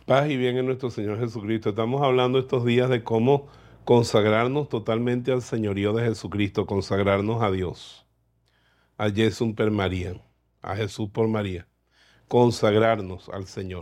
Paz y bien en nuestro Señor Jesucristo. Estamos hablando estos días de cómo consagrarnos totalmente al señorío de Jesucristo, consagrarnos a Dios, a Jesús per María, a Jesús por María, consagrarnos al Señor.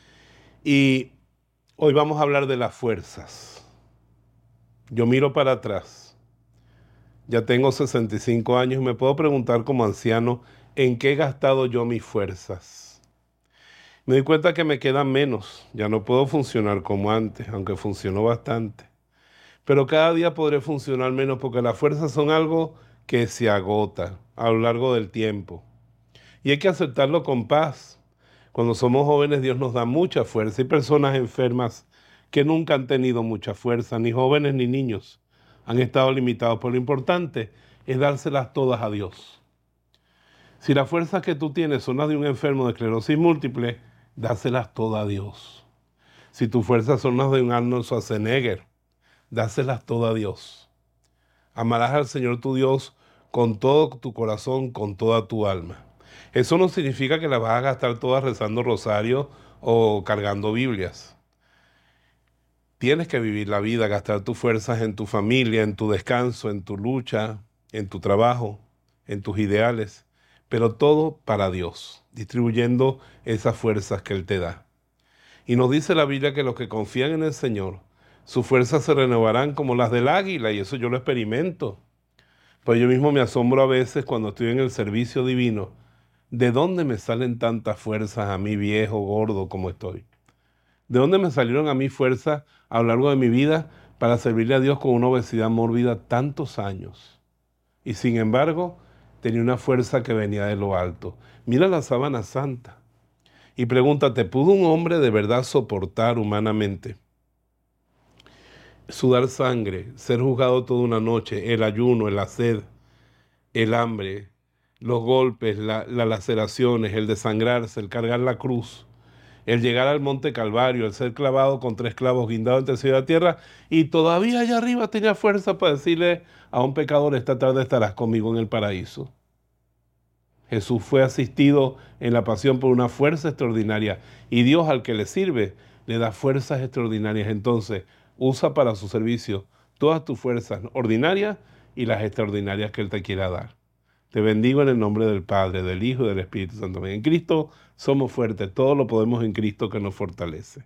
Y hoy vamos a hablar de las fuerzas. Yo miro para atrás, ya tengo 65 años y me puedo preguntar como anciano, ¿en qué he gastado yo mis fuerzas? Me doy cuenta que me quedan menos, ya no puedo funcionar como antes, aunque funcionó bastante. Pero cada día podré funcionar menos porque las fuerzas son algo que se agota a lo largo del tiempo. Y hay que aceptarlo con paz. Cuando somos jóvenes, Dios nos da mucha fuerza. Hay personas enfermas que nunca han tenido mucha fuerza, ni jóvenes ni niños. Han estado limitados, pero lo importante es dárselas todas a Dios. Si las fuerzas que tú tienes son las de un enfermo de esclerosis múltiple, dáselas todas a Dios. Si tus fuerzas son las de un Arnold Schwarzenegger, dáselas todas a Dios. Amarás al Señor tu Dios con todo tu corazón, con toda tu alma. Eso no significa que las vas a gastar todas rezando rosario o cargando Biblias. Tienes que vivir la vida, gastar tus fuerzas en tu familia, en tu descanso, en tu lucha, en tu trabajo, en tus ideales, pero todo para Dios, distribuyendo esas fuerzas que Él te da. Y nos dice la Biblia que los que confían en el Señor, sus fuerzas se renovarán como las del águila, y eso yo lo experimento. Pues yo mismo me asombro a veces cuando estoy en el servicio divino, ¿de dónde me salen tantas fuerzas a mí, viejo, gordo como estoy? ¿De dónde me salieron a mí fuerzas a lo largo de mi vida para servirle a Dios con una obesidad mórbida tantos años? Y sin embargo, tenía una fuerza que venía de lo alto. Mira la sábana santa y pregúntate, ¿pudo un hombre de verdad soportar humanamente sudar sangre, ser juzgado toda una noche, el ayuno, la sed, el hambre, los golpes, las laceraciones, el desangrarse, el cargar la cruz, el llegar al monte Calvario, el ser clavado con 3 clavos guindados entre cielo y tierra, y todavía allá arriba tenía fuerza para decirle a un pecador, esta tarde estarás conmigo en el paraíso? Jesús fue asistido en la pasión por una fuerza extraordinaria, y Dios al que le sirve le da fuerzas extraordinarias. Entonces, usa para su servicio todas tus fuerzas ordinarias y las extraordinarias que Él te quiera dar. Te bendigo en el nombre del Padre, del Hijo y del Espíritu Santo. En Cristo somos fuertes, todo lo podemos en Cristo que nos fortalece.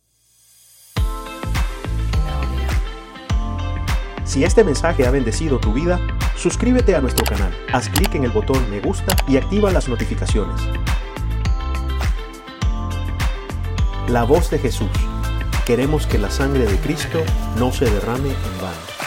Si este mensaje ha bendecido tu vida, suscríbete a nuestro canal, haz clic en el botón me gusta y activa las notificaciones. La voz de Jesús. Queremos que la sangre de Cristo no se derrame en vano.